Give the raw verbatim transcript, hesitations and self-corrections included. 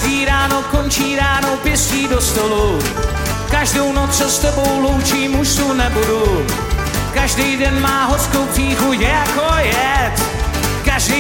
Každý ráno končí ráno pěstí do stolu. Každou noc se s tebou loučím, už tu nebudu. Každý den má hořkou příchuť jako jed.